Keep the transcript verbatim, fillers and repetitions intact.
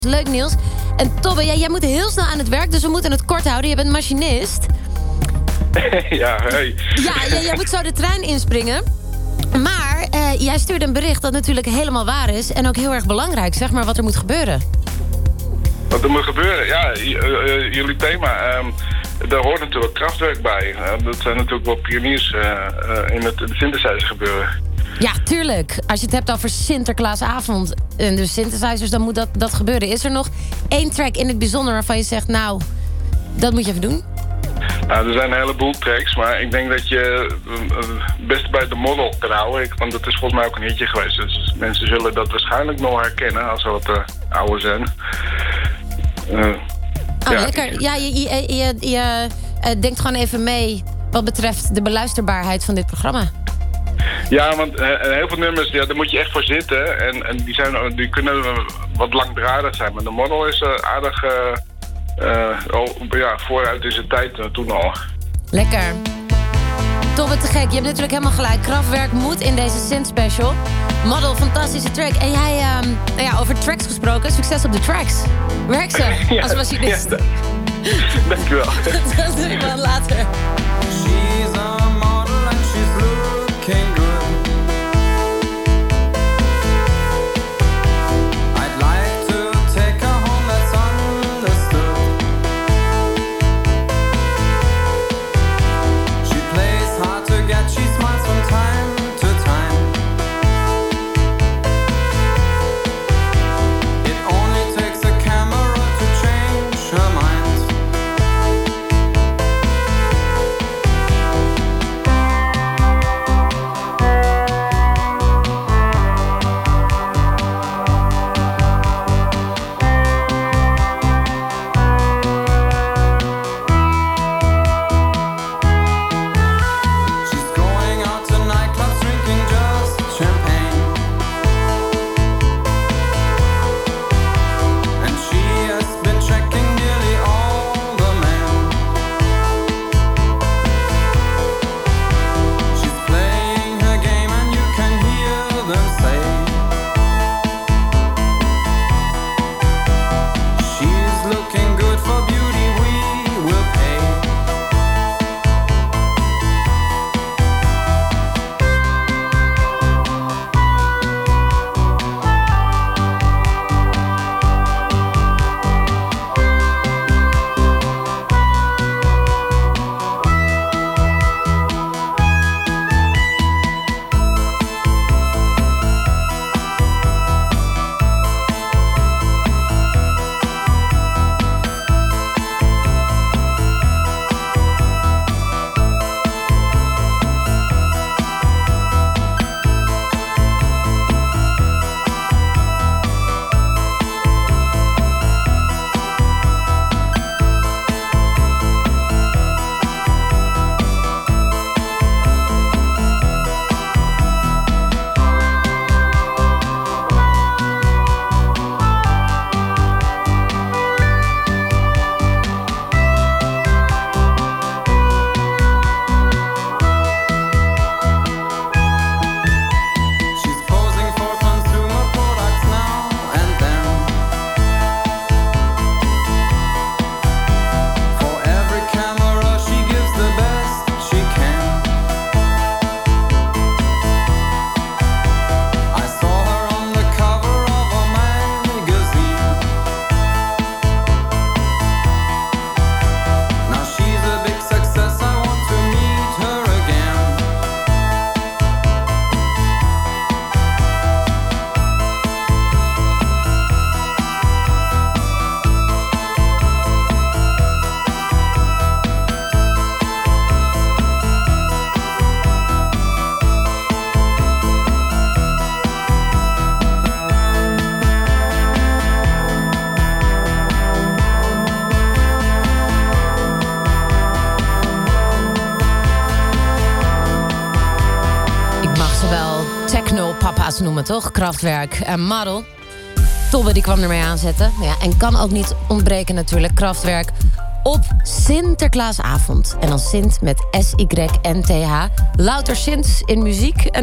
Leuk nieuws. En Tobbe, ja, jij moet heel snel aan het werk, dus we moeten het kort houden. Je bent machinist. Ja, hey. Ja, jij, jij moet zo de trein inspringen. Maar uh, jij stuurde een bericht dat natuurlijk helemaal waar is. En ook heel erg belangrijk, zeg maar, wat er moet gebeuren. Wat er moet gebeuren? Ja, j- uh, jullie thema. Um, daar hoort natuurlijk Kraftwerk bij. Uh, dat zijn natuurlijk wel pioniers uh, uh, in het synthesizer gebeuren. Ja, tuurlijk. Als je het hebt over Sinterklaasavond en dus synthesizers, dan moet dat, dat gebeuren. Is er nog één track in het bijzonder waarvan je zegt, nou, dat moet je even doen? Nou, er zijn een heleboel tracks, maar ik denk dat je het beste bij de Model kan houden. Ik, want dat is volgens mij ook een hitje geweest. Dus mensen zullen dat waarschijnlijk nog herkennen als ze wat uh, ouder zijn. Uh, oh, ja. lekker. Ja, je, je, je, je uh, denkt gewoon even mee wat betreft de beluisterbaarheid van dit programma. Ja, want uh, heel veel nummers, ja, daar moet je echt voor zitten. En, en die, zijn, die kunnen wat langdradig zijn. Maar de Model is uh, aardig... Uh, Uh, oh, ja, vooruit is het tijd uh, toen al. Lekker. Tobbe, te gek. Je hebt natuurlijk helemaal gelijk. Kraftwerk moet in deze Synth Special. Model, fantastische track. En jij, uh, nou ja, over tracks gesproken. Succes op de tracks. Werk ze ja, als machinist. Ja, dankjewel. Dat doe je wel later. She's a model and she's looking good. Techno-papa's noemen, toch? Kraftwerk en Model. Tobbe die kwam ermee aanzetten. Ja, en kan ook niet ontbreken natuurlijk. Kraftwerk op Sinterklaasavond. En dan Sint met S Y N T H. Louter Sints in muziek.